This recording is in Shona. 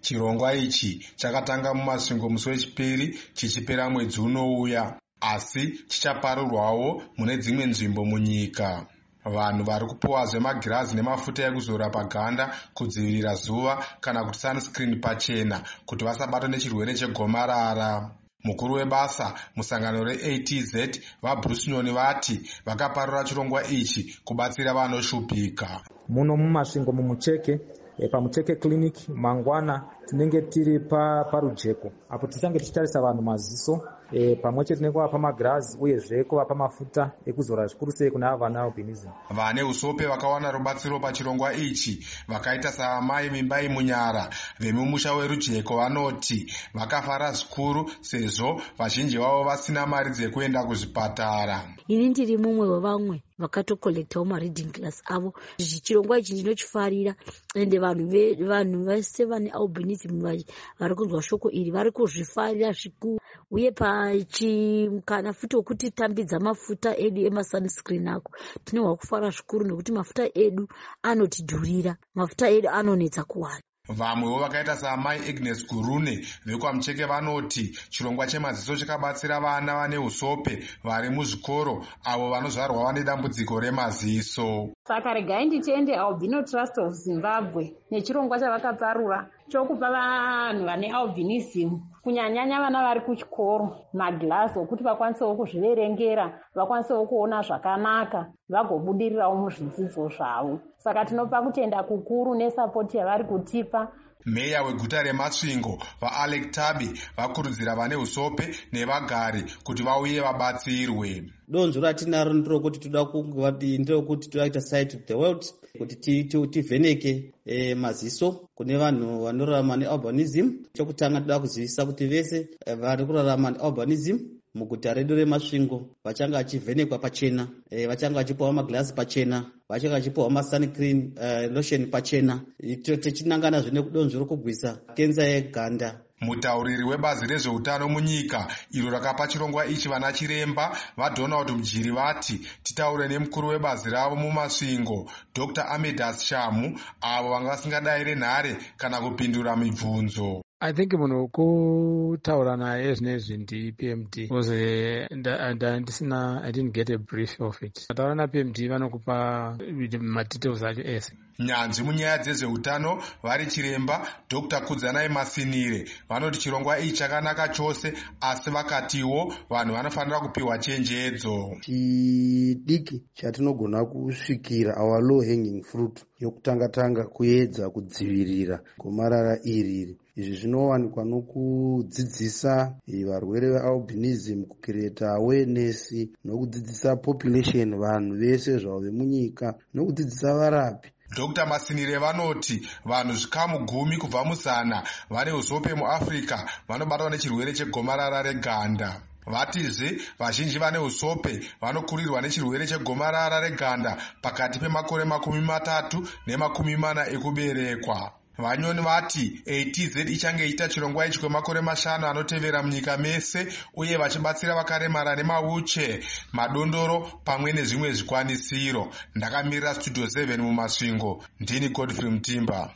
Chirongwa ichi chakatanga mumasvingo musi wechipiri chichipera mwedzi unouya, asi chichaparurwawo mune dzimwe nzvimbo munyika. Vanhu vari kupuwazve magirazi nemafuta ekuzora paganda kudzivirira zuva kana kuti sunscreen pachena kuti vasabatwe nechirwere chegomarara. Mukuru webasa musangano reATZ vaBruce Nyoni vati vakaparura chirongwa ichi kubatsira vanoshupika. Muno mumasvingo mumucheke pamucheke clinic mangwana tinenge tiri parujeko apo tichange tichitarisa vanhu maziso pamwe chete nekuvapa magirazi uyezve kuvapa mafuta ekuzora zvikuru sei kune ava vane albinism. Vane usope vakawana rubatsiro pachirongwa ichi vakaita saamai mimbai munyara vemumusha werujeko vanoti vakafara zvikuru sezvo vazhinji vavo vasina mari dzekuenda kuzvipatara. Ini ndiri mumwe wevamwe vakatokolektawo mareading class avo. Chirongwa ichi ndinochifarira ende vanhu vese vane albinism vari kunzwa shoko iri vari kuzvifarira zvikuru, uye pachimukana futi wekuti tambidza mafuta edu emasunscreen ako tinohwa kufara zvikuru nekuti mafuta edu anotidhurira, mafuta edu anonetsa kuwana. Vamwewo vakaita saamai Agnes Gurune vekwamucheke vanoti chirongwa chemaziso chakabatsira vana vane usope vari muzvikoro avo vanozvarwa vane dambudziko remaziso. Saka regai nditende Albino Trust of Zimbabwe nechirongwa chavakaparura chokupa vanhu vane albinism kunyanyanya vana vari kuchikoro magirazi okuti vakwanisewo kuzviverengera, vakwanisewo kuona zvakanaka, vagobudirirawo muzvidzidzo zvavo. Saka tinopa kutenda kukuru nesapoti yavari kutipa. Meya weguta remasvingo vaAlec Tabi vakurudzira vane usope nevagari kuti vauye vabatsirwe. Donzvo ratinaro nderokuti toda kuita sight to the world kuti tivheneke maziso kune vanhu vanorarama nealbinism. Chokutanga toda kuzivisa kuti vese vari kurarama nealbinism muguta redu remasvingo vachanga vachivhenekwa pachena, vachanga vachipiwa magirazi pachena, vachanga vachipiwa masunscreen lotion pachena, tichinangana zvine kudonzvo rokugwisa kenza yeganda. Mutauriri webazi rezveutano munyika iro rakapa chirongwa ichi vana chiremba vaDonald Mjiri vati titaure nemukuru webazi ravo mumasvingo Dr. Amedas Shamu avo vanga vasingadayire nhare kana kupindura mibvunzo. I think munhu kutaura naye zvinezvi ndiPMD because I didn't get a brief of it. Taura naPMD vanokupa madetails acho ese. Nyanzvi munyaya dzezveutano vari chiremba Dr. Kudzanai Masinire vanoti chirongwa ichi chakanaka chose, asi vakatiwo vanhu vanofanira kupiwa chenjedzo. Chidiki chatinogona kusvikira our low hanging fruit yokutanga kuedza kudzivirira gomarara iri. Izvi zvinowanikwa nokudzidzisa varwere vealbinism, kucreate awareness nokudzidzisa population vanhu vese zvavo vemunyika nokudzidzisa varapi. Dr. Masinire vanoti vanhu zvikamu 10 kubva muzana vane usope muAfrica vanobatwa nechirwere chegomarara reganda. Vatizve vazhinji vane usope vanokurirwa nechirwere chegomarara reganda pakati pemakore 30 ne40 ekuberekwa. Vanyoni vati ATZ ichange iita chirongwa ichi kwemakore 5 anotevera munyika mese, uye vachibatsira vakaremara nemawheelchair, madondoro pamwe nezvimwe zvikwanisiro. Ndakamirira Studio 7 mumasvingo, ndini Godfrey Mutimba.